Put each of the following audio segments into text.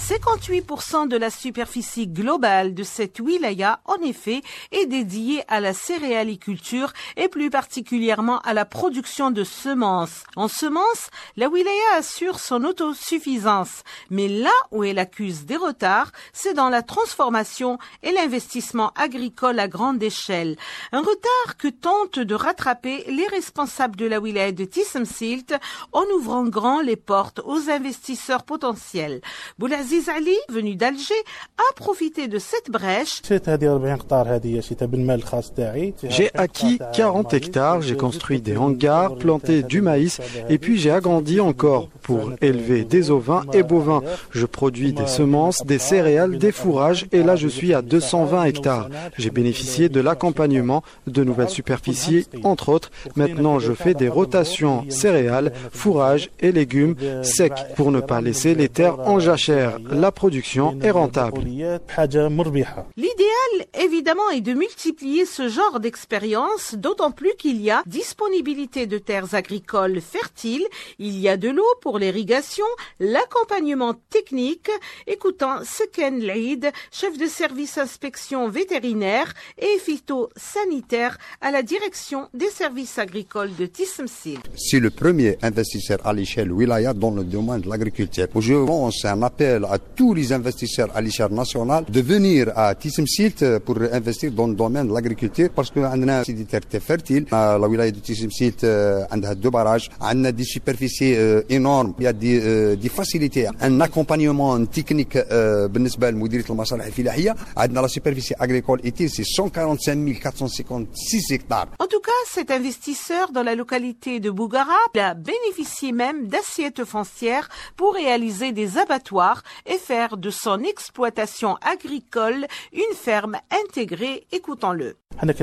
58% de la superficie globale de cette wilaya, en effet, est dédiée à la céréaliculture et plus particulièrement à la production de semences. En semences, la wilaya assure son autosuffisance. Mais là où elle accuse des retards, c'est dans la transformation et l'investissement agricole à grande échelle. Un retard que tentent de rattraper les responsables de la wilaya de Tissemsilt en ouvrant grand les portes aux investisseurs potentiels. Boulaziz Ali, venu d'Alger, a profité de cette brèche. J'ai acquis 40 hectares, j'ai construit des hangars, planté du maïs et puis j'ai agrandi encore pour élever des ovins et bovins. Je produis des semences, des céréales, des fourrages et là je suis à 220 hectares. J'ai bénéficié de l'accompagnement de nouvelles superficies, entre autres. Maintenant je fais des rotations céréales, fourrages et légumes secs pour ne pas laisser les terres en jachère. La production est rentable. L'idéal, évidemment, est de multiplier ce genre d'expérience, d'autant plus qu'il y a disponibilité de terres agricoles fertiles, il y a de l'eau pour l'irrigation, l'accompagnement technique. Écoutons Seken Laïd, chef de service inspection vétérinaire et phytosanitaire à la direction des services agricoles de Tissemsilt. C'est le premier investisseur à l'échelle wilaya dans le domaine de l'agriculture. Je lance un appel à tous les investisseurs à l'échelle nationale de venir à Tissemsilt pour investir dans le domaine de l'agriculture parce qu'on a des terres fertiles. La wilaya de Tissemsilt a 2 barrages, on a des superficies énormes, il y a des facilités, un accompagnement technique بالنسبة لمديرية المصالح الفلاحية. عندنا la superficie agricole ici c'est 145 456 hectares. En tout cas, cet investisseur dans la localité de Bougara a bénéficié même d'assiettes foncières pour réaliser des abattoirs et faire de son exploitation agricole une ferme intégrée. Écoutons-le.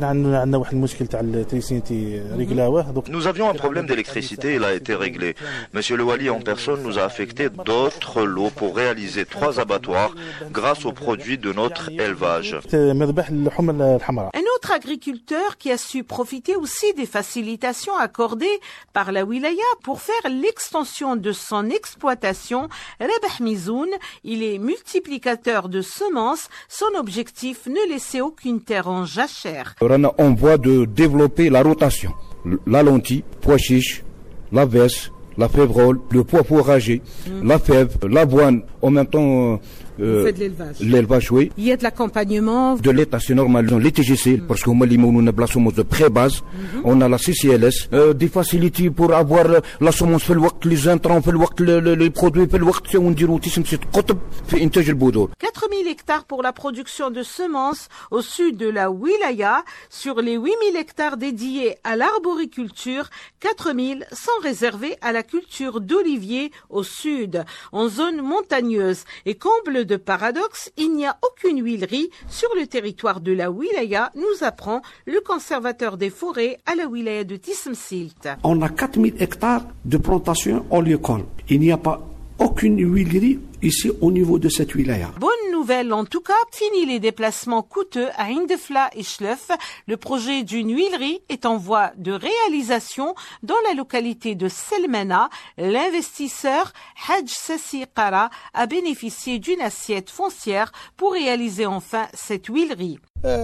Nous avions un problème d'électricité, il a été réglé. Monsieur le Wali en personne nous a affecté d'autres lots pour réaliser 3 abattoirs grâce aux produits de notre élevage. Un autre agriculteur qui a su profiter aussi des facilitations accordées par la wilaya pour faire l'extension de son exploitation, Rabah Mizoun, il est multiplicateur de semences. Son objectif, ne laisser aucune terre en jachère. On voit de développer la rotation, la lentille, pois chiche, la veste, la févrole, le pois fourragé, la fève, l'avoine, en même temps Vous faites l'élevage. L'élevage, oui. Il y a de l'accompagnement. De l'État, c'est normal. Les TGC, parce qu'on a la semence de pré-base, on a la CCLS, des facilités pour avoir la semence fait le waqt, les intrants fait le waqt, les produits fait le waqt, on dit c'est قطب في إنتاج البذور. 4000 hectares pour la production de semences au sud de la wilaya. Sur les 8000 hectares dédiés à l'arboriculture, 4000 sont réservés à la culture d'oliviers au sud, en zone montagneuse. Et comble de paradoxe, il n'y a aucune huilerie sur le territoire de la wilaya, nous apprend le conservateur des forêts à la wilaya de Tissemsilt. On a 4000 hectares de plantations oléocoles. Il n'y a pas aucune huilerie ici au niveau de cette wilaya. Bonne nouvelle en tout cas, fini les déplacements coûteux à Indefla et Schleuf. Le projet d'une huilerie est en voie de réalisation dans la localité de Selmana. L'investisseur Haj Sassi Qara a bénéficié d'une assiette foncière pour réaliser enfin cette huilerie.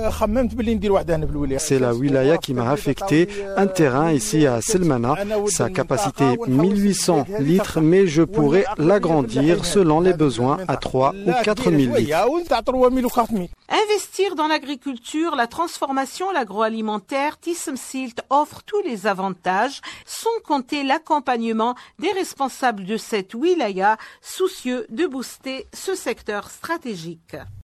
C'est la wilaya qui m'a affecté un terrain ici à Selmana. Sa capacité 1800 litres, mais je pourrais l'agrandir selon les besoins à 3 ou 4000 litres. Investir dans l'agriculture, la transformation, l'agroalimentaire, Tissemsilt offre tous les avantages, sans compter l'accompagnement des responsables de cette wilaya, soucieux de booster ce secteur stratégique.